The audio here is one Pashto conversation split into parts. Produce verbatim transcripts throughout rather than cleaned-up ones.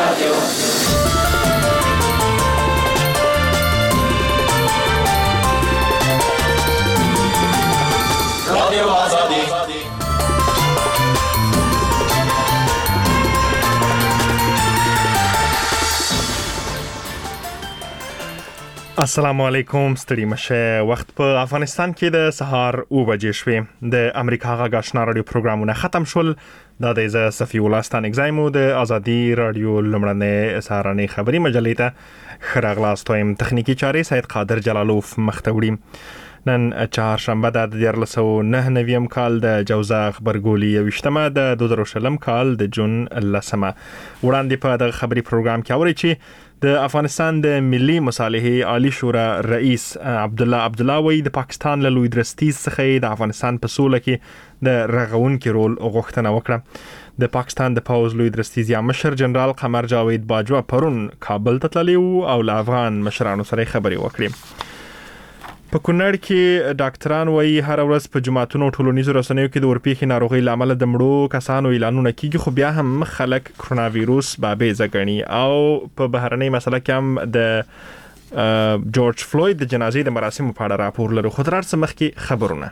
السلام علیکم، ستړي مشه. وخت په افغانستان کې د سهار او بجې شوې. د امریکا غږ آشنا رادیو پروګرامونه ختم شول. دا د ز صفی الله ستان اگزایمو د ازادي رادیو لمړنۍ سهارنۍ خبري مجلې ته خراغلاستویم. تخنیکی چارې سید قادر جلالوف مختوړي. نن چهارشنبه د دیار لسو نه نویم کال د جوزا خبرګولي یوشتمه د دو زره شلم کال د جون لسمه. وړاندې په د خبري پروګرام کې اوري چې د افغانستان د ملي مصالحې عالی شورا رئیس عبد الله عبد الله وی د پاکستان له لوی درستیز څخه د افغانستان په سوله کې د رغونکي رول غوښتنه وکړه. د پاکستان د پاوز لوی درستیز یا مشر جنرال قمر جاوید باجوا پرون کابل ته تللی او له افغان مشرانو سره خبرې وکړې. په کونړ کې ډاکټران وایي هر ورځ په جماعتونو ټولنیزو رسنیو کې د ورپېښې ناروغۍ لامل د مړو کسانو اعلانونه کیږي، خو بیا هم خلک کرونا وایروس بابیزه ګڼي. او په بهرنۍ مسله کې هم د جورج فلوید د جنازې د مراسمو په اړه راپور لرو. خو تر هر څه مخکې خبرونه.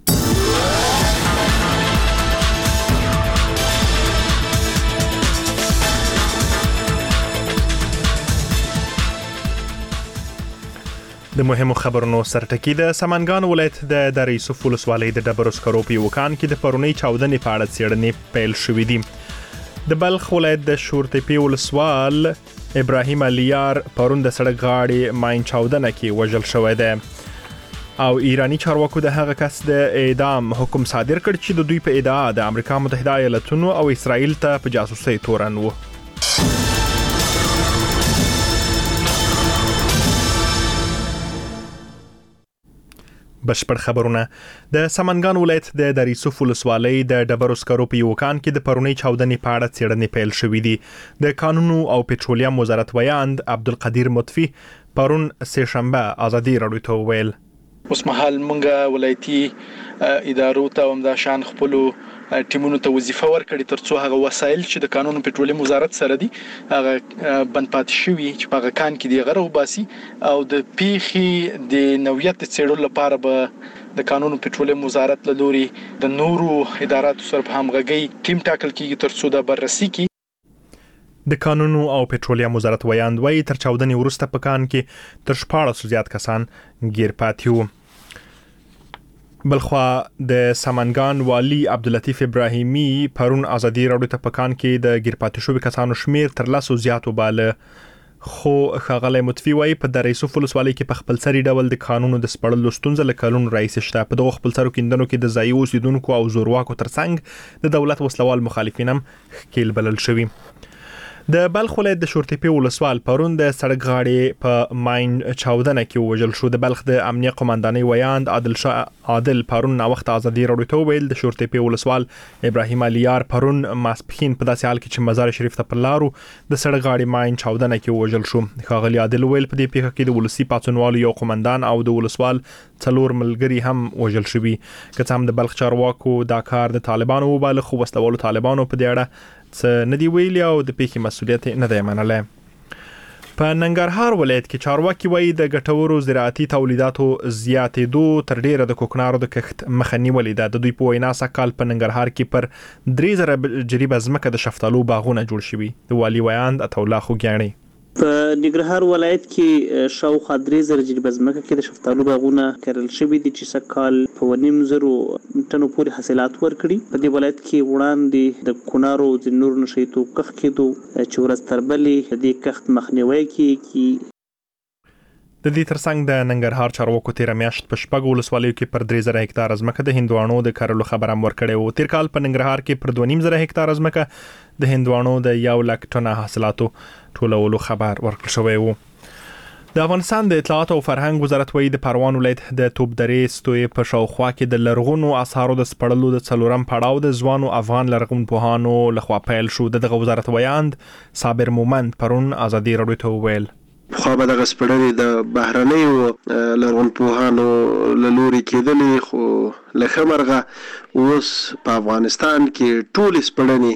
د مهمو خبرونو سرټکی د سمنګان ولایت د دره یوسف ولسوالۍ د ډبرو سکرو په یو کان کې د پرونی چاودنې په اړه څېړنې پیل شوې دي. د بلخ ولایت د شورتپی ولسوال ابراهیم الیار پرون د سړک غاړې ماین چاودنه کې وژل شوی دی او ایرانی چارواکو د هغه کس د اعدام حکم صادر کړ چې د دوی په ادعا د امریکا متحده ایالاتونو او اسرائیل ته په جاسوسۍ تورن و. بشپړ خبرونه. د سمنګان ولایت د دره یوسف ولسوالۍ د ډبرو سکرو په یو کان کې د پرونی چاودنې په اړه څېړنې پیل شوې دي. د قانونو او پټرولیم وزارت ویاند عبدالقدیر مطفی پرون سه شنبه ازادي رادیو ته ویل اوس مهال مونږه ولایتي ادارو ته هم دا شان خپل ټیمونو ته وظیفه ورکړي ترڅو هغه وسایل چې د قانون او پټرولیم وزارت سره دي هغه بند پاتې شوي چې په هغه کان کې دی غره وباسي او د پیخي د نوعیت څېړلو لپاره به د قانون او پټرولیم وزارت له لوري د نورو اداراتو سره په همغږي ټیم ټاکل کیږي ترڅو دا بررسي کی. د قانون او پټرولیم وزارت ویاند وایي تر چاودنې وروسته په کان کې تر شپاړس زیات کسان گیر پاتې وو. بلخوا د سمنګان والی عبداللطیف ابراهیمی پرون ازادي رادیو ته په کان کې د گیر پاتې شوي کسانو شمیر تر لسو زیات وباله. خو ښاغلی مطفی وایي په دره یوسف ولسوالۍ کې په خپلسري ډول د قانونو د سپړلو ستونزه له کلونو راهیسې شته. په دغو خپلسرو کیندنو کې د ځایي اوسیدونکو او زورواکو ترڅنګ د دولت وسلوال مخالفین هم ښکیل بلل شوي. د بلخ ولایت د شورتپی ولسوال پرون د سړک غاړې په ماین چاودنه کې وژل شو. د بلخ د امنیه قومندانۍ ویاند عادل شاه عادل پرون نا وخت ازادي رادیو ته ویل د شورتپی ولسوال ابراهیم الیار پرون ماسپخین په داسې حال کې چې مزار شریف ته په لارو د سړک غاړې ماین چاودنه کې وژل شو. ښاغلی عادل ویل په دې پیښه کې د ولسی پاتونوالو یو قومندان او د ولسوال څلور ملګري هم وژل شوي. که څه هم د بلخ چارواکو دا کار د طالبانو وباله، خو وسلوالو طالبانو په دې اړه څه ندی ویلي او د پیښې مسؤلیت نه دی منلی. په ننګرهار ولایت کې چارواکي وایي د ګټورو زراعتي تولیداتو زیاتېدو تر ډیره د کوکنارو د کښت مخه نیولې ده. د دوی په وینا سږ په ننګرهار کې پر درې زره جریبه ځمکه د شفتالو باغونه جوړ شوي. د والي ویاند عطاالله خوږیاڼي په ننګرهار ولایت کې شاوخوا درې زره جریبه ځمکه کې د شفتالو باغونه کرل شوي دي چې سږ کال په نیم زرو ټنو پورې حاصلات ورکړي. په دې ولایت کې وړاندې د کونارو د نور نشیتو کښت کېدو چې ورځ تر بلې د کښت مخنیوی کیږي. د دې ترڅنګ د ننګرهار چارواکو تیر میاشت په شپږ ولسوالیو کې پر درې زره هکتار ځمکه د هندوانو د کرلو خبر هم ورکړی و. تیر کال په ننګرهار کې پر دوه نیم زره هکتار ځمکه د هندوانو د یو لک ټنه حاصلاتو ټولولو خبر ورکړل شوی و. د افغانستان د اطلاعات او فرهنګ وزارت وایي د پروان ولایت د توپ درې ستوی په شاوخوا کې د لرغونو آثارو د سپړلو د څلورم پړاو د ځوانو افغان لرغونپوهانو لخوا پیل شو. دغه وزارت ویاند صابر مومند پرون ازادي رادیو ته ویل خو به دغه سپړلې د بهرنیو لرغونپوهانو له لوري کېدلې، خو له ښه مرغه اوس په افغانستان کې ټولې سپړنې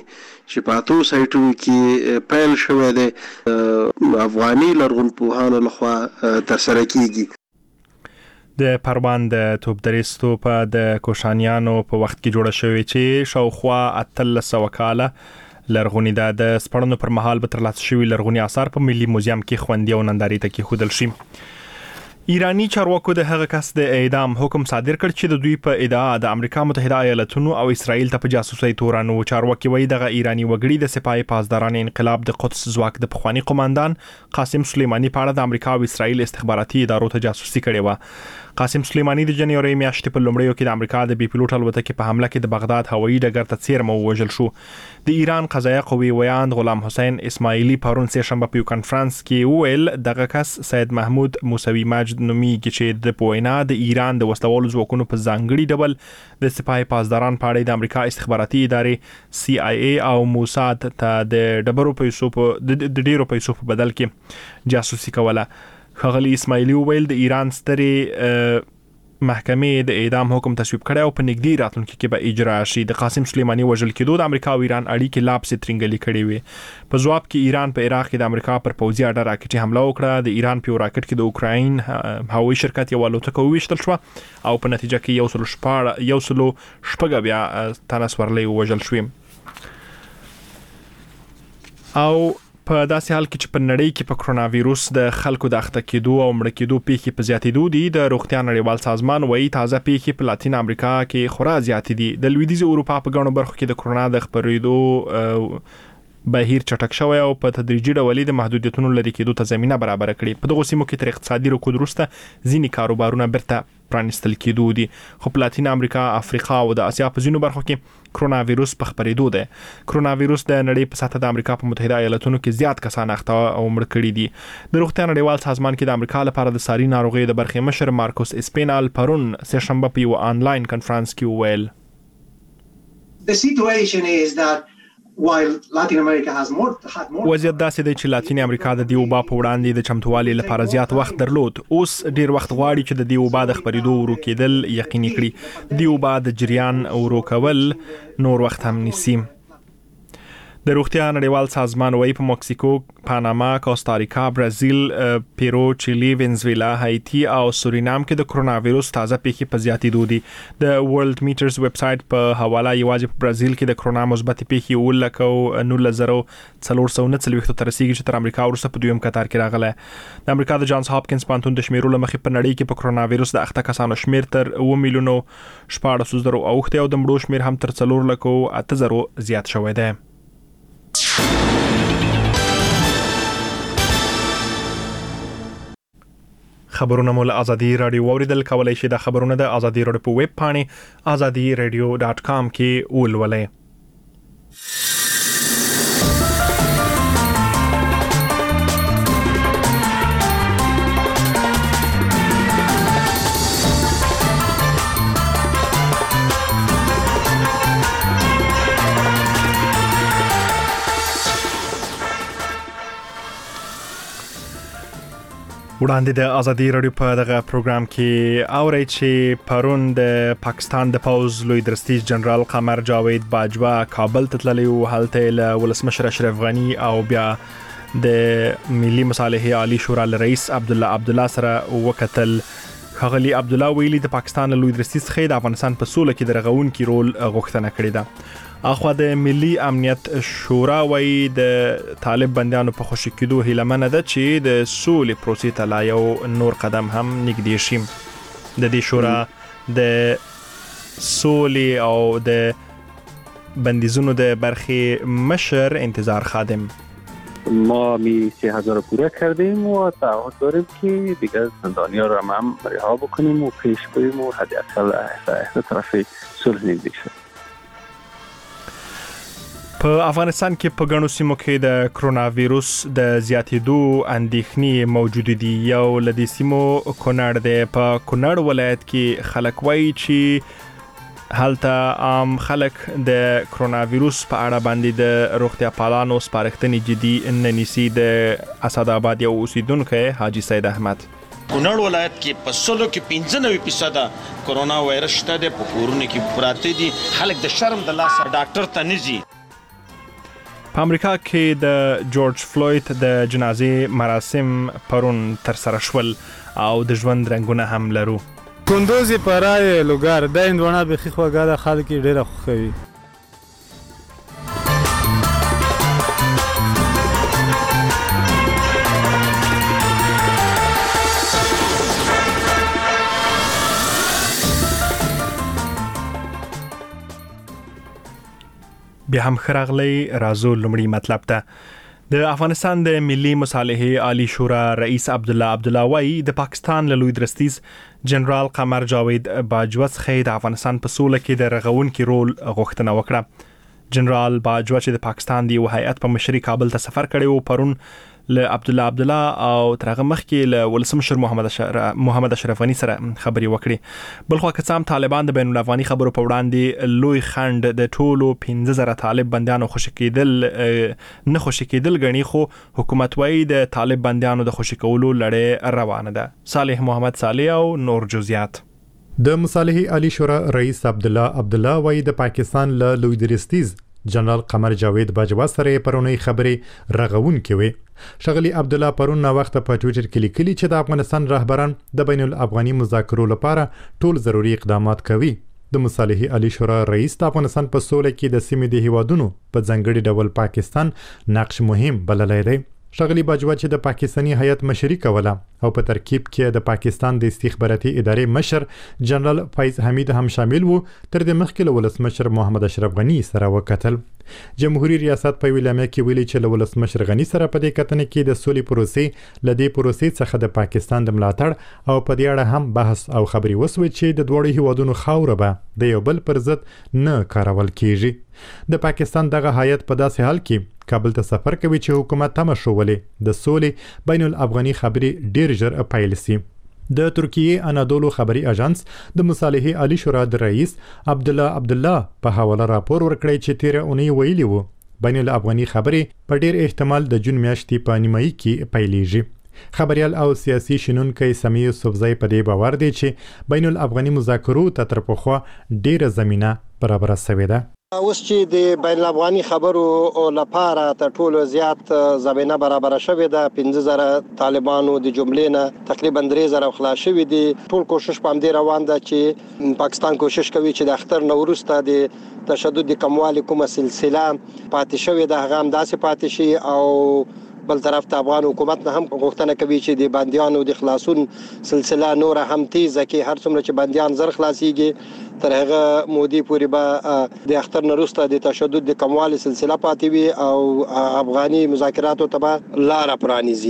چې په اتو سایټونو کې پیل شوی دی افغاني لرغونپوهانو لخوا ترسره کیږي. د پروان د توپدریستو په د کوشانیانو په وخت کې جوړه شوې چې شاوخوا اتلس سوه کاله لرغونی ده. د سپړنو پر مهال به ترلاسه شوي لرغوني آثار په ملي موزیم کې خوندي او نندارې ته کېښودل شي. ایرانی چارواکو د هغه کس د اعدام حکم صادر کړ چې د دوی په ادعا د امریکا متحده ایالاتونو او اسرائیل ته په جاسوسي تورانو. چارواکي وایي دغه ایرانی وګړي د سپاه پاسداران انقلاب د قدس ځواک د پخوانی قوماندان قاسم سلیمانی په اړه د امریکا او اسرائیل استخباراتي ادارو ته جاسوسي کړې و. قاسم سلیمانی د جنوري میاشتې په لومړیو کې د امریکا د بي پيلوټ الوتکې په حمله کې د بغداد هوایي ډګر ته څیرمه ووژل شو. د ایران قضایه قوې ویاند غلام حسین اسماعیلی پرون سه شنبه په یو کانفرنس کې وویل دغه کس سید محمود موسوي مجد نومیږي چې د پوینا د ایران د وسلوالو ځواکونو په ځانګړي ډول د سپاه پاسداران په اړه د امریکا استخباراتي ادارې سی آی ای او موساد ته د ډبرو پیسو په د ډیرو پیسو په بدل کې جاسوسي کوله. ښاغلي اسماعیلی وویل د ایران سترې محکمې د اعدام حکم تصویب کړی او په نږدې راتلونکي کې به اجرا شي. د قاسم سلیمانی وژل کېدو د امریکا او ایران اړیکې لا پسې ترنګلې کړې وې. په ځواب کې ایران په عراق کې د امریکا پر پوځي اډه راکټي حمله وکړه. د ایران په یو راکټ کې د اوکراین هوایي شرکت یو الوتکه وویشتل شوه او په نتیجه کې یو سلو شپاړه یو سلو شپږ بیا تنه سورلۍ ووژل شوې. او په داسې حال کې چې په نړۍ کې په کرونا وایروس د خلکو د اخته کېدو او مړه کېدو پیښې په زیاتېدو دي، د روغتیا نړیوال سازمان وایي تازه پیښې په لاتین امریکا کې خورا زیاتې دي. د لویدیځ اروپا په ګڼو برخو کې د کرونا د خپرېدو بهیر چټک شوی او په تدریجي ډول د محدودیتونو لري کېدو ته زمينه برابر کړي. په دغه سیمو کې تر اقتصادي رکود وروسته ځینې کاروبارونه برته پرانستل کېدو دي، خو په لاتین امریکا، افریقا او د اسیا په ځینو برخو کې کرونا وایروس په خپرېدو دی. کرونا وایروس د نړۍ په سطح د امریکا په متحده ایالاتونو کې زیات کسان اخته او مړ کړي دي. د روغتیا نړیوال سازمان کې د امریکا لپاره د ساري ناروغیو د برخې مشر مارکوس اسپینال پرون سه شنبه په یو آنلاین کانفرنس کې وویل The situation is that while Latin America has more had more وضعیت داسې دی چې لاتین امریکا د دې وبا په وړاندې د چمتووالي لپاره زیات وخت درلود. اوس ډیر وخت غواړي چې د دې وبا د خپرېدو ورو کېدل یقیني کړي. د وبا د جریان ورو کول نور وخت هم نیسي. د روغتیا نړیوال سازمان وايي په مکسیکو، پاناما، کوستاریکا، برازیل، پیرو، چیلی، وینزویلا، هایتی او سورینام کې د کرونا وایروس تازه پیښې په زیاتېدو دي. د ورلد میټرز ویب سټ په حواله یوازې په برازیل کې د کرونا مثبت پیښې اووه لکه او نولس زره څلور سوه نه څلوېښت ته رسیدي چې تر امریکا وروسته په دویم کتار کې راغلی. د امریکا د جانز هاپکینز پوهنتون د شمیرو له مخې په نړۍ کې په کرونا وایروس د اخته کسانو شمیر تر اوه میلیونو شپاړس زره اوښتی او د مړو شمیر هم تر څلور لکه او اته زره زیات شوی دی. خبرونه مول ازادي رادیو اوریدل کولای شي. د خبرونه د ازادي رادیو په ویب پاڼه ازادي رادیو ډاټ کام کې ولولئ. وړاندې د ازادي رادیو په دغه پروګرام کې اورئ چې پرون د پاکستان د پوز لوی درستیز جنرال قمر جاوید باجوا کابل ته تللی و. هلته له ولسمشر اشرف غنی او بیا د ملي مصالحې عالی شورا رئیس عبد الله عبد الله سره وکتل. ښاغلي عبد الله ویلي د پاکستان لوی درستیز څخه د افغانستان په سوله کې د رغونکي رول غوښتنه کړې ده. اخوا د ملي امنیت شورا وایي د طالب بندیانو په خوشي کېدو هیله منه ده چې د سولې پروسې ته لا یو نور قدم هم نږدې شي. د دې شورا د سولې او د بندیزونو د برخې مشر انتظار خادم ما می سه هزار پوره کردیم و تعهد داریم که دیگر زندانیان را هم رها بکنیم و پیش بریم و حداقل احسا طرف صلح نزدیک شد. په افغانستان کې په ګڼو سیمو کې د کرونا وایروس د زیاتېدو اندېښنې موجود دي. یو له دې سیمو کونړ دی. په کونړ ولایت کې خلک وایي چې هلته عام خلک د کرونا وایروس په اړه باندې د روغتیا پالانو سپارښتنې جدي نه نیسي. د اسد آباد یو اوسیدونکی حاجی سید احمد کونړ ولایت کې په سلو کې پنځه نوي فیصده کرونا وایرس شته د په کورونو کې پراته دي. خلک د شرم د لاسه ډاکټر ته نه ځي. په امریکا کې د جورج فلوید د جنازې مراسم پرون تر سره شول او د ژوند رنگونه هم لرو. کندوز پرای لوګر د اندونه به خخواګه د خلک ډیره خوښوي. بیا هم خراغلی رازو لمړی مطلب ته د افغانستان د ملي مصالحې عالی شورا رئیس عبد الله عبد الله وای د پاکستان له لوی درستیز جنرال قمر جاوید باجوا څخه د افغانستان په سوله کې د رغونکي رول غوښتنه وکړه. جنرال باجوا چې د پاکستان دی هیئت په مشري کابل ته سفر کړی و پرون له عبد الله عبد الله او ترغه مخکې له ولسمشر محمد اشرف محمد اشرف غنی سره خبري وکړي. بلخو کڅام طالبان د بین الافغاني خبرو په وړاندې لوی خند د ټولو پنځه زره طالب بنديانو خوشی کېدل نه خوشی کېدل غني خو حکومت وای د طالب بنديانو د خوشی کولو لړۍ روانه ده. صالح محمد صالح او نور جزئیات. د مصالحې عالی شورا رئیس عبد الله عبد الله وای د پاکستان له لوی درستیز جنرال قمر جاوید باجوا سره پرونی خبرې رغون کوي. شغلی عبد الله پرون نو وخت په ټوئیټر کې لیکلي چې د افغانستان رهبران د بین الافغاني مذاکرو لپاره ټول ضروري اقدامات کوي. د مصالحې عالی شورا رئیس د افغانستان په سوله کې د سیمې د هیوادونو په ځنګړي ډول پاکستان نقش مهم بللی دی. شغلی باجوا چې د پاکستانی هیئت مشري کوله او په ترکیب کې د پاکستان د استخباراتي ادارې مشر جنرال فیض حمید هم شامل وو تر د مخکې ولسمشر محمد اشرف غنی سره وکتل. جمهوریت ریاست په ویلامه کې ویلي چې ولسمشر غنی سره په دې کتنې کې د سولې پروسې لدې پروسې څخه د پاکستان د ملاتړ او په دې اړه هم بحث او خبري وسوي چې د دوړو هیوادونو خاوره به د یو بل پر ضد نه کارول کیږي. د پاکستان دغه هیئت په داسې حال کې کابل ته سفر کوي چې حکومت تمه شولې د سولې بین الافغاني خبري ډیر ژر پیل سي. د ترکیه انادولو خبري اژانس د مصالحې عالی شورا د رئیس عبد الله عبد الله په حواله راپور ورکړی چې تیر اونۍ ویلي وو بین الافغاني خبري په ډیر احتمال د جون میاشتې په نیمایي کې پیلېږي. خبريال او سیاسي شنونکي سمي یوسفزئی په دې باور دي چې بین الافغاني مذاکرو ته تر پخوا ډیره زمينه برابر شوې ده. اوس چې د بین الافغاني خبرو لپاره تر ټولو زیات زمينه برابر شوې ده. پنځه زره طالبانو د جملې نه تقریبا درې زره خلاص شوي دي. ټول کوشش په دې روان ده چې پاکستان کوشش کوي چې د اختر نوروز ته د تشدد د کموالي کومه سلسله پاتې شوې ده هغه هم داسې پاتې شي او بل طرف ته افغان حکومت نه هم غوښتنه کوي چې د بنديانو د خلاصون سلسله نور هم تیزه کې هر څومره چې بنديان زر خلاصيږي تر هغه مودي پورې به د اختر نروسته د تشدد د کموالي سلسله پاتې وي او افغاني مذاکراتو ته لار پرانیزي.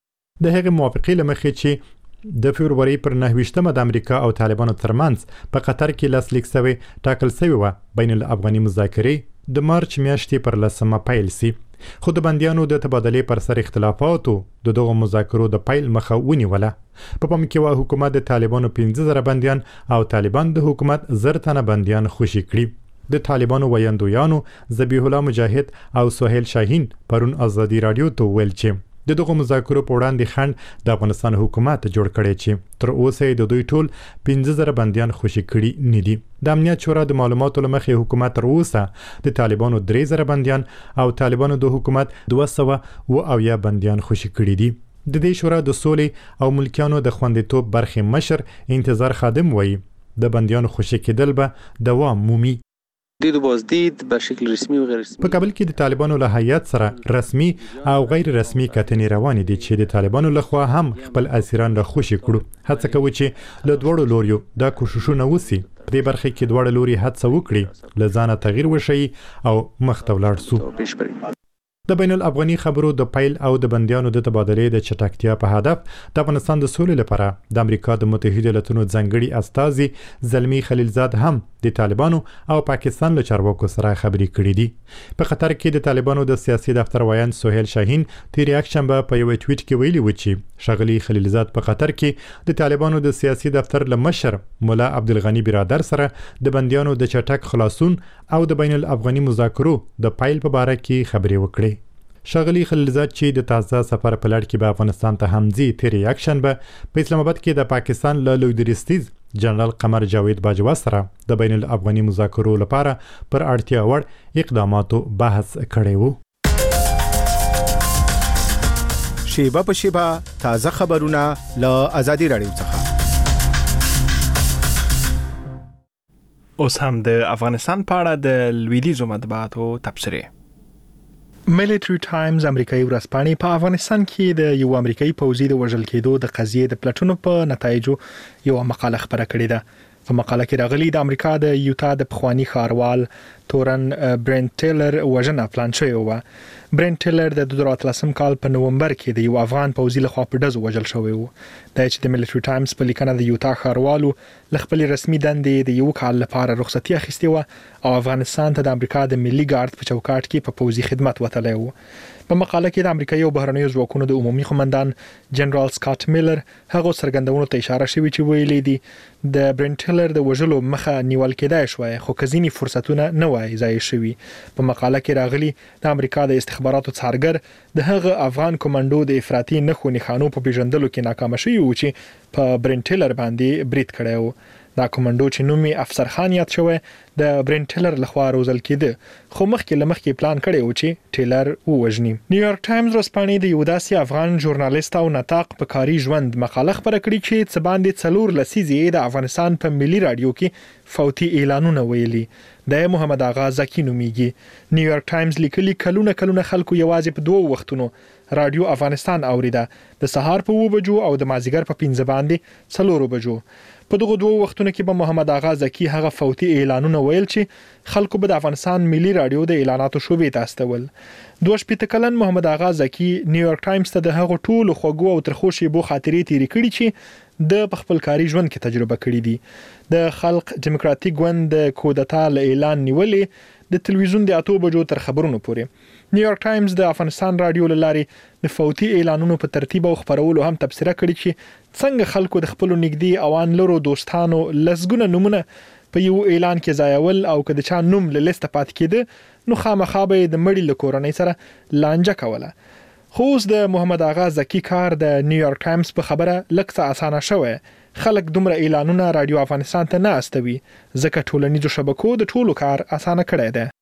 د هغه موافقې لمخې چې د فبرवरी پر نهویشتمه د امریکا او طالبانو ترمنځ په قطر کې لاسلیک شوی ټاکل شوی و بین الافغاني مذاکرې د مارچ میاشتې پر لسمه پیل سي. خو د بنديانو د تبادلې پر سر اختلافاتو د دغه مذاکرو د پیل مخه ونیوله. په پام کې و حکومت د طالبانو پنځه زره بنديان او طالبان د حکومت زر تنه بنديان خوشي کړي. د طالبانو ویاندویانو ذبیح الله مجاهد او سهیل شاهین پرون ازادي رادیو ته ویل چې د دغه مذاکرو په وړاندې خند د افغانستان حکومت جوړ کړي چې تر اوسه د دوی ټول پنځه زره بنديان خوشي کړي نه دي. د امنیت شورا د معلوماتو لمخې حکومت تر اوسه د طالبانو درې زره بنديان او طالبانو د حکومت دوه سوه اویا بنديان خوشي کړي دي. د دې شورا د سولې او ملکیانو د خوندیتوب برخې مشر انتظار خادم وایي د بنديانو خوشي کېدل به دوام مومي. دید بازدید به شکل رسمي و غیر رسمي په کابل کې د طالبانو له هیئت سره رسمي او غیر رسمي کتنې روانې دي چې د طالبانو لخوا هم خپل اسیران را خوشي کړو. هڅه کوي چې له دوړو لوریو دا کوششونه وسی په دې برخه کې دوړو لوري هڅه وکړي لزانه تغییر وشي او مخ ته ولاړ سو. د بین الافغاني خبرو د پیل او د بنديانو د تبادلې د چټکتیا په هدف د افغانستان د سولې لپاره د امریکا د متحده ایالاتونو ځنګړي استازي زلمی خلیلزاد هم د طالبانو او پاکستان له چارواکو سره خبرې کړې دي. په قطر کې د طالبانو د سیاسي دفتر وایند سهیل شاهین تیر یکشنبه په یو ټویټ کې ویلي و چې شغلی خلیلزاد په قطر کې د طالبانو د سیاسي دفتر له مشر مولا عبدالغنی برادر سره د بنديانو د چټک خلاصون او د بین الافغاني مذاکرو د پیل په اړه کې خبرې وکړې. شغلی خلیلزاد چې د تازه سفر په لړ کې به افغانستان ته همځي تیر یکشنبه په اسلام آباد کې د پاکستان له لوی درستیز جنرال قمر جاوید باجوا سره د بین الافغاني مذاکرو لپاره پر اړتیا وړ اقداماتو بحث کړی وو. شیبه په شیبه تازه خبرونه له آزادي رادیو څخه. اوس هم د افغانستان په اړه د لویدیځو مطبوعاتو تبصره. ملټری ټایمز امریکایي ورځپاڼې په افغانستان کې د یو امریکایي پوځي د وژل کېدو د قضیې د پلټونو په نتایجو یو مقاله خبره کړې ده. په مقاله کې راغلي د امریکا د یوتا د پخوانی ښاروال تورن برنت ټیلر وژنه پلان شوی و. برنت ټیلر د دوه هزار اتلسم کال په نومبر کې د یو افغان پوځي لخوا په ډزو وژل شوی و. د اچ د ملټری ټایمز په لیکنه د یوتا ښاروالو خپل رسمي دندې د یو کال لپاره رخصتي اخیستې و او افغانستان ته د امریکا د ملي ګارد په چوکاټ کې په پوځي خدمت وتلی و. په مقاله کې د امریکایي او بهرنیو ځواکونو د عمومي قومندان جنرال سکاټ میلر هغه څرګندونو ته اشاره شوی چې ویلي دي د برنت ټیلر د وژلو مخه نیول کېدای شوی خو کزيني فرصتونه نه وای ځای شوی. په مقاله کې راغلي د امریکا د استخباراتو څارګر د هغه افغان کمانډو د افراطي نخو نښانو په پیژندلو کې ناکام شوی و چې په برنت ټیلر باندې برید کړی و. دا کمانډو چې نومي افسر خان یاد شوی د برنت ټیلر لخوا روزل کېده خو مخکې لمخکې پلان کړی و چې ټیلر ووژني. نیویارک ټایمز ورځپاڼې د یو داسې افغان ژورنالیست او نطاق په کاري ژوند مقاله خبره کړې چې څه باندې څلور لسیزې د افغانستان په ملي رادیو کې فوتي اعلانونه ویلي. د محمد آغا زکی نومیږي. نیویارک ټایمز لیکلي کلونه کلونه خلکو یوازې په دوه وختونو رادیو افغانستان اوریده، د سهار په و بجو او د مازیګر په پنځه باندې څلور بجو. په دغه دوه وختونو کې به محمد آغا زکی هغه فوتي اعلانونه ویل چې خلکو به د افغانستان ملي رادیو د اعلاناتو شوبې ته استول. دوه شپېته کلن محمد آغا زکی نیویارک ټایمز ته د هغه ټولو خوږو او ترخو شیبو خاطرې تیرې کړې چې د خپل کاري ژوند کې تجربه کړې دي. د خلق دیموکراتیک ګوند د کودتا له اعلان نیولې د تلویزیون د اتو بجو تر خبرونو پورې. نیویارک ټایمز د افغانستان رادیو لارې د فوتي اعلانونو په ترتیب او خبرولو هم تبصره کړې چې څنګه خلکو د خپل نږدې اوان لرو دوستانو لسګونه نمونه په یو اعلان کې ځایول او کله چې نوم له لیست پات کېده نو خامخا به د مړي له کورنۍ سره لانجه کوله. خو اوس د محمد آغا زکی کار د نیویارک ټایمز په خبره لکه اسانه شوی. خلک دومره اعلانونه رادیو افغانستان ته نه استوي ځکه ټولنیزو شبکو د ټولو کار اسانه کړی دی.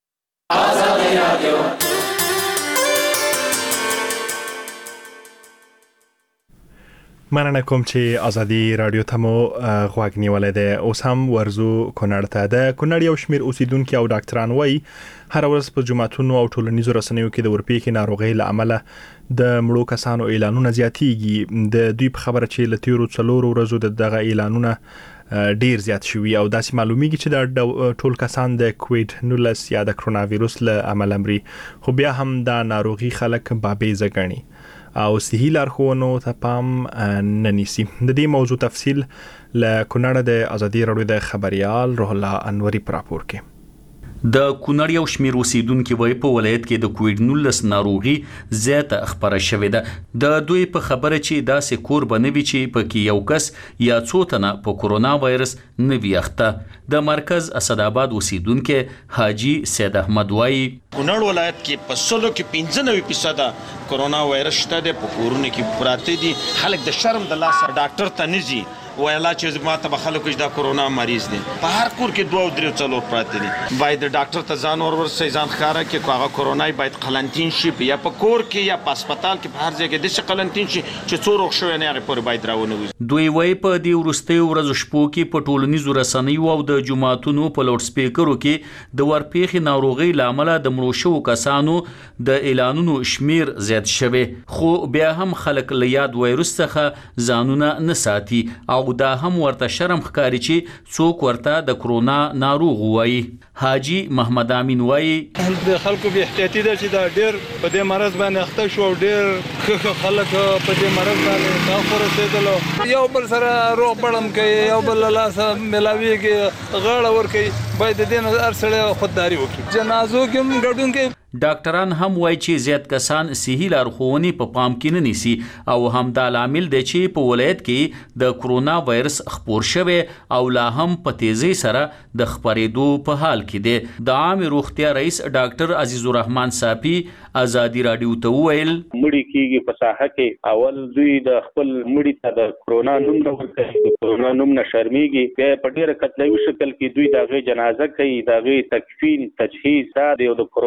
آزادي رادیو مننه کوم چې آزادي رادیو ته مو غوږ نیولای دی. اوس هم ورزو کونړ ته د کونړ یو شمیر اوسیدونکو او ډاکټران وایي هر ورځ په جمعتونو او ټولنیزو رسنیو کې د ورپېښې ناروغۍ له امله د مړو کسانو اعلانونه زیاتېږي. د دوی په خبره چې له تیرو څلورو ورځو د دغه اعلانونه ډیر زیات شوي او داسې معلومیږي چې د ټول کسان د کووید نولس یا د کرونا وایروس له امله مري، خو بیا هم دا ناروغي خلک بابیزه ګڼي او صحي لارښوونو ته پام نه نیسي. د دې موضوع تفصیل له کونړ د آزادي رادیو د خبريال روح الله انوري پر راپور کې. د کونړ یو شمیر اوسیدونکو وایي په ولایت کې د کووید نولس ناروغي زیاته خبره شوې ده. د دوی په خبره چې داسې کور بنوي چې پکې یو کس یا څو تنه په کرونا وایرس نه وي اخته. د مرکز اسداباد اوسیدونکو حاجی سید احمد وایي کونړ ولایت کې په سلو کې پنځه نوي فیصد کرونا وایرس شته د پکورونو کې پراته دي. خلک د شرم د لاس ډاکټر ته نه ځي ویلا چې ما ته خلکو چې دا کرونا مریض دي. په هر کور کې دوه او درې څلور پراته دي. باید ډاکټر ته ځان اور ورسې ځان ښکاره کې هغه کرونا باید قلنتین شي یا په کور کې یا په هسپتال کې په هر ځای کې د څه قلنتین شي چې څو روغ شوی نه هغه پورې باید راونه وي. دوی وایي په دې وروستیو ورځو شپو کې په ټولنیزو رسنیو او د جمعتونو په لوډ سپیکرو کې د ورپېښې ناروغۍ له امله د مړو شوو کسانو د اعلانونو شمیر زیات شوی، خو بیا هم خلک له یاد وایروس څخه ځانونه نه ساتي او دا هم ورته شرم ښکاري چې څوک ورته د کرونا ناروغ وایي. حاجی محمد امین وایي د خلکو به احتیاطي ده چې دا ډېر په دې مرض باندې اخته شو او ډېر خلک په دې مرض باندې تاخور رسېدل، یو بل سره روغ پړم کوي، یو بل لاس ملاویږي، غاړه ورکوي. باید د دې نه هر سړی خودداري وکړي. جنازو کې هم ګډون کوي. ډاکټران هم وایي چې زیات کسان صحي لارښوونې په پام کې نه نیسي او هم دا لامل دی چې په ولایت کې د کرونا وایرس خپور شوی او لا هم په تیزی سره د خپرېدو په حال کې دی. د عامه روغتیا رئیس ډاکټر عزیز الرحمن صافي آزادي رادیو ته وویل مړی کېږي په ساحه کې اول دوی د خپل مړی ته د کرونا نوم نه ورکوي، د کرونا نوم نه شرمېږي، بیا په ډېره قتلوي شکل کې دوی د هغې جنازه کوي، د هغې تکفین تجهیز دا د کرونا د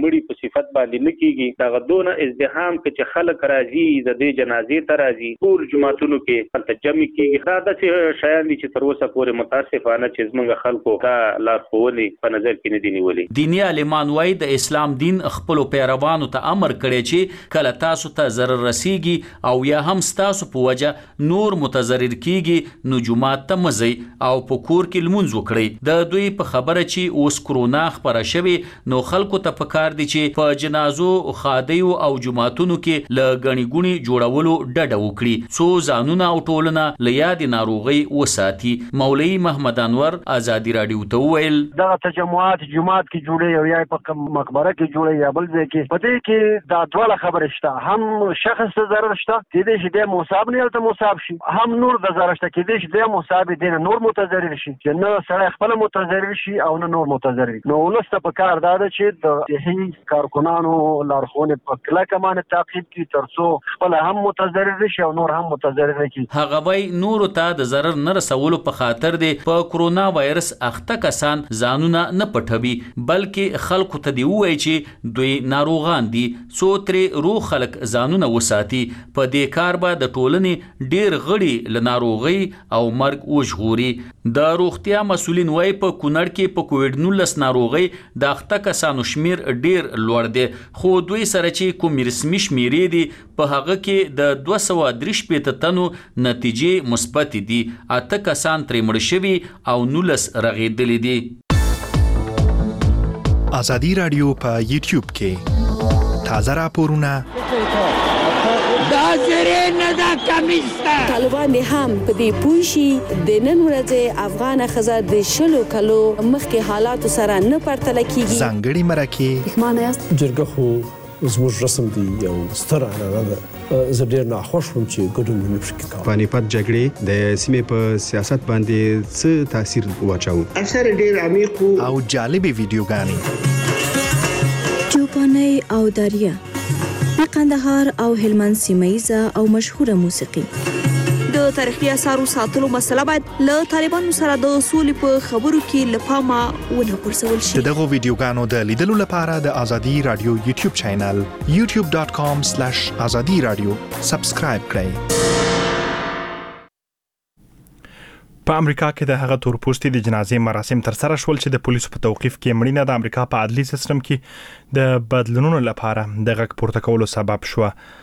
مړي په صفت باندې نه کیږي دا غدونه ازدحام چې خلک راځي د دې جنازې ته راځي ټول جماعتونو کې تلتجمع کیږي دا د شیان دي چې تر اوسه پورې متاسفانه چې زموږ خلکو دا لارښوونې په نظر کې نه دي نیولې. دیني عالمان وايي د اسلام دین خپل پیروانو ته امر کړی چې کله تاسو ته ضرر رسیږي او یا هم تاسو په وجه نور متضرر کیږي نو جماعت ته مزي او په کور کې لمونځ وکړي. د دوی په خبره چې اوس کرونا خبره شوي نو خلکو ته پکار دي چې په جنازو خادیو او جماعتونو کې ل غني ګونی جوړولو ډډه وکړي څو ځانونه او ټولنه ل یاد ناروغي وساتي. مولوی محمد انور آزادی رادیو ته ویل دا تجمعات جماعت کې جوړي او یا په مقبره کې جوړي یا بل ځای کې پدې کې دا ډول خبره شته هم شخص ته ضرر شته چې دې شي د مصاب نه ته مصاب شي هم نور د ضرر شته کې دې شي د مصاب دې نور متضرر شي چې نه سره خپل متضرر شي او نه نور متضرر. نو ولسته په کار دا ده چې د صحي کارکونانو لارښوونې په کلکه باندې تعقیب کړي ترڅو خپل هم متضرر شي او نور هم متضرر شي. هغه وای نور ته د ضرر نه رسولو په خاطر دی په کرونا وایرس اخته کسان ځانونه نه پټوي بلکې خلکو ته دی وای چې دوی ناروغان دي څو ترې روغ خلک ځانونه وساتي. په دې کار به د ټولنې ډیر غړي ل ناروغي او مرګ وژغوري. د روغتیا مسولین وای په کونړ کې په کووډ نولس ناروغي د اخته کسانو شمیر ډیر لوړ دی خو دوی سره چې کوم رسمي شمیرې دي په هغه کې د دوه سوه درې شپېته تنو نتیجې مثبت دي. اته کسان ترې مړ شوي او نولس رغېدلي دي. ازادي رادیو په یوټیوب کې تازه راپورونه دا زری نه دا کمیسته طالبان هم په دې پوښي د نن ورځې افغان خزر د شلو کلو مخکې حالات سره نه پرتل کیږي. ځانګړي مرکه معنی است جرګه خو زموږ رسم دی یو ستر عنعنه ده زه ډیر ناخوښ وم چې ګډون مې پکې کاوه. پانیپت جګړې د سیمې په سیاست باندې څه تاثیر واچاوه؟ اثر ډیر عمیق او جالبې ویډیوګانې چوپاني او دریا د قندهار او هلمند سیمایزه او مشهوره موسیقي. د تاریخي اثارو ساتلو مسله باید له طالبانو سره د سولې په خبرو کې له پامه ونه غورځول شي. دغه ویډیوګانو د لیدلو لپاره د ازادي رادیو یوټیوب چینل یوټیوب ډاټ کام سلیش ازادي رادیو سبسکرایب کړئ. په امریکا کې د هغه تورپوستي د جنازې مراسم تر سره شول چې د پولیسو په توقيف کې مړینه د امریکا په عدلي سیستم کې د بدلونونو لپاره د غږ پورته کولو سبب شو.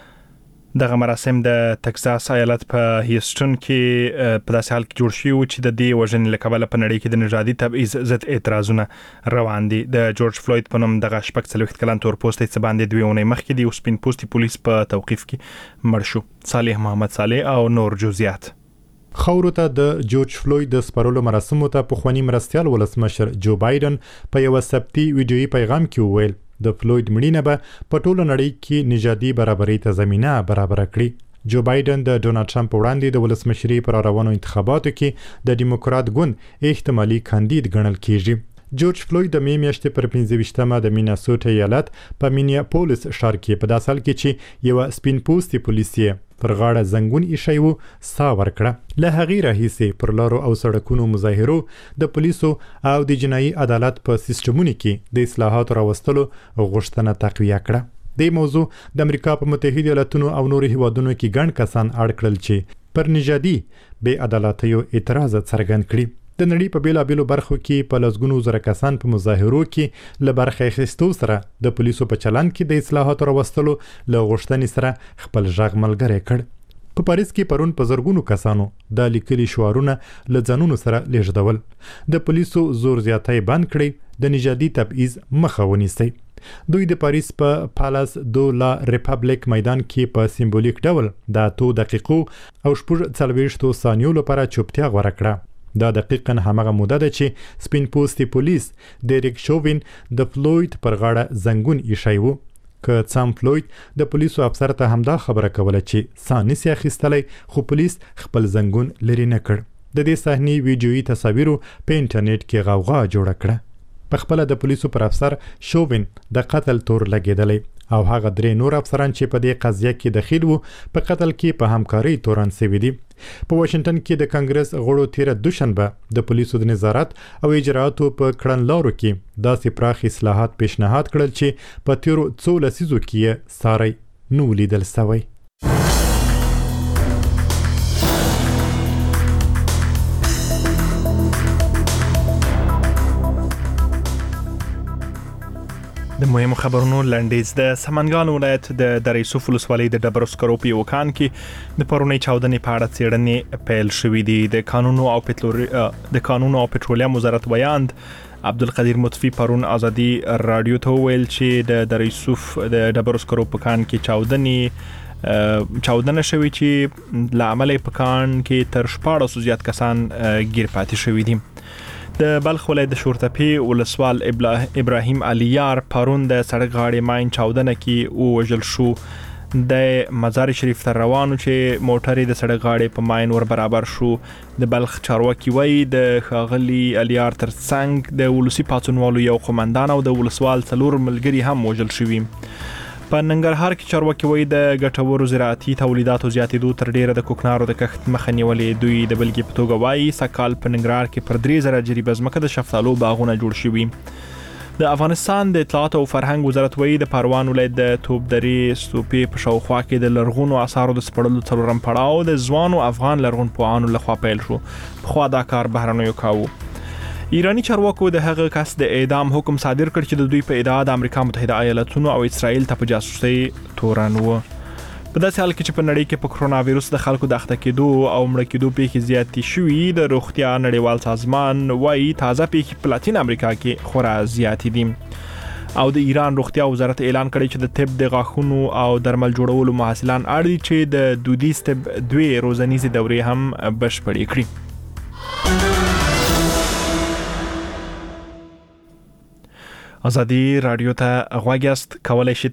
دغه مراسم د تکساس ایالت په هیوستن کې په داسې حال کې جوړ شوی چې د دې وژنې لکبل په نړۍ کې د نژادي تبعیض ضد اعتراضونه روان دي. د جورج فلوید په نوم دغه شپږ څلوېښت کلن تورپوستی څه باندې دوه اونۍ مخکې د سپین پوستي پولیس په توقيف کې مړ شو. صالح محمد صالح او نور جزئیات. خاورو ته د جورج فلوید د سپارلو مراسمو ته په خواني مرستيال ولسمشر جو بایدن په یو سبتي ویډیويي پیغام کې وویل د فلوید مړینه به په ټوله نړۍ کې نژادي برابرۍ ته زمينه برابر کړي. جو بایدن د ډونالد ټرمپ وړاندې د ولسمشري پر روانو انتخاباتو کې د ډیموکرات ګوند احتمالي کاندید ګڼل کیږي. جورج فلوید د می میاشتې پر پنځه ویشتمه د میناسوټا ایالت په مینیاپولیس ښار کې په داسې حال کې چې یو سپین پوستي پولیسي پر غاړه زنګون ایښی و سا ورکړه. له هغې راهیسې پر لارو او سړکونو مظاهرو د پولیسو او د جنایي عدالت په سیستمونو کې د اصلاحاتو راوستلو غوښتنه تقویه کړه. د موضوع د امریکا په متحده ایالاتونو او نورو هیوادونو کې ګڼ کسان اړ کړل چې پر نژادي بې عدالتیو اعتراض څرګند کړي. د نړۍ په بیلابیلو برخو کې په لسګونو زره کسان په مظاهرو کې له برخې اخیستو سره د پولیسو په چلند کې د اصلاحاتو راوستلو له غوښتنې سره خپل غږ ملګری کړ. په پاریس کې پرون په زرګونو کسانو د لیکلي شعارونه له ځانونو سره لیږدول. د پولیسو زور زیاتی بند کړی د نژادي تبعیض مخه ونیسي. دوی د پاریس په پالاس دو لا ریپابلیک میدان کې په سیمبولیک ډول د اتو دقیقو او شپږ څلوېښتو ثانیو لپاره چوپتیا غوره کړه. دا دقیقاً همغه موده ده چې سپین پوستي پولیس ډیریک شووین د فلوید پر غاړه زنګون ایښی و. که سام فلوید د پولیسو افسر ته همدا خبره کوله چې سا نسي اخیستلی خو پولیس خپل زنګون لرې نه کړ. د دې صحنې ویډیويي تصاویرو په انټرنیټ کې غوغا جوړه کړه. په خپل د پولیسو پر افسر شووین د قتل تور لګیدلی او هغه درې نور افسران چې په دې قضیه کې دخیل وو په قتل کې په همکاري تورن شوي دي. په واشنگټن کې د کانګرس غړو تیر دوشنبه د پولیسو د نظارت او اجراتو په کړنلارو کې داسې پراخ اصلاحات پیشنهاد کړل چې په تیرو څو لسیزو کې ساري نو لیدل شوی. د مهمو خبرونو لنډیز. د سمنګان ولایت د دره یوسف ولسوالۍ د ډبرو سکرو په یو کان کې د پرونی چاودنې په اړه څېړنې پیل شوې دي. د قانونو او پټرولي د قانونو او پټرولیم وزارت ویاند عبدالقدیر مطفی پرون ازادي رادیو ته ویل چې د دره یوسف د ډبرو سکرو په کان کې چاودنې چاودنه شوې چې لامل په کان کې تر شپاړس زیات کسان گیر پاتې شوي دي. د بلخ ولایت د شورتپې ولسوال ابراهیم علیار پرون د سړک غاړې ماین چاودنه کې ووژل شو. د مزار شریف ته روانو چې موټر د سړک غاړې په ماین ور برابر شو. د بلخ چارواکي وایي د ښاغلي علیار ترڅنګ د ولسی پاڅونوالو یو قومندان او د ولسوال څلور ملګري هم وژل شوي. په ننګرهار کې چارواکي وایي د ګټورو زراعتي تولیداتو زیاتېدو تر ډیره د کوکنارو د کښت مخه نیولې. دوی د بلګې په توګه وایي سږکال په ننګرهار کې پر درې زره جریبه ځمکه د شفتالو باغونه جوړ شوي. د افغانستان د اطلاعات او فرهنګ وزارت وایي د پروان ولایت د توپ درې ستوپې په شاوخوا کې د لرغونو آثارو د سپړلو څلورم پړاو د ځوانو افغان لرغونپوهانو لخوا پیل شو. پخوا دا کار بهرنیو کاوه. ایرانی چارواکو د هغه کس د اعدام حکم صادر کړ چې د دوی په ادعا د امریکا متحده ایالاتونو او اسرائیل ته په جاسوسي تورن و. په داسې حال کې چې په نړۍ کې په کرونا وایرس د خلکو د اخته کېدو او مړه کېدو پیښې زیاتې شوې، د روغتیا نړیوال سازمان وايي تازه پیښې په لاتین امریکا کې خورا زیاتې دي. او د ایران روغتیا وزارت اعلان کړی چې د طب د غاښونو او درمل جوړولو محصلان اړ دي چې د دودیز طب دوی روزنیزې دورې هم بشپړې کړي. ازادي رادیو ته غوږ یاست، کولای شئ